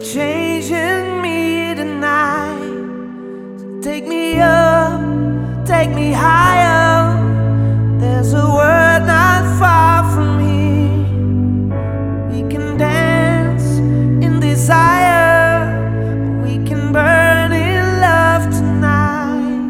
changing me tonight. So take me up, take me higher. There's a world not far from here. We can dance in desire. We can burn in love tonight.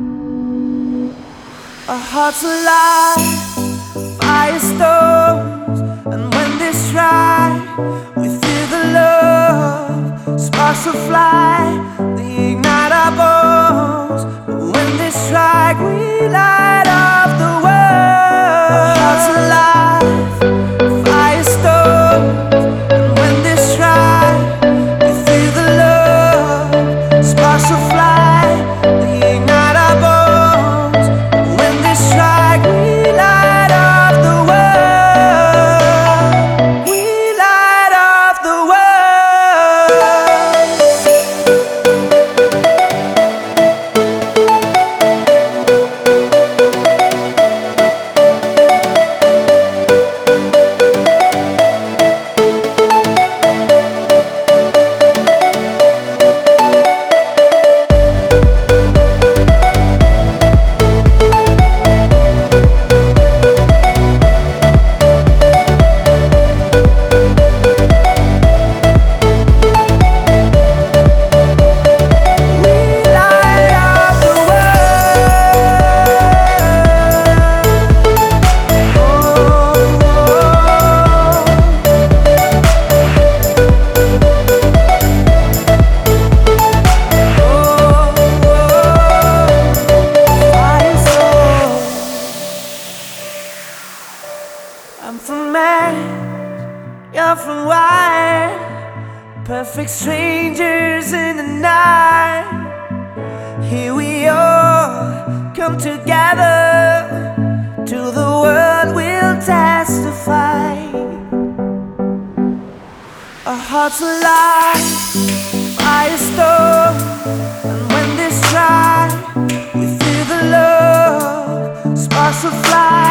Our hearts alive, firestorms, and when they strike, we feel the love. Sparks will fly, they ignite our bones. But when they strike, we light up the world. Our hearts alive, firestorms, and when they strike, we feel the love. Sparks will fly, they ignite our bones. But when they strike, we light up the world. We light up the world. I'm from Mars, you're from Wire. Perfect strangers in the night. Here we all come together. To the world we'll testify. Our hearts alive, firestorm, and when they strike, we feel the love. Sparks will fly.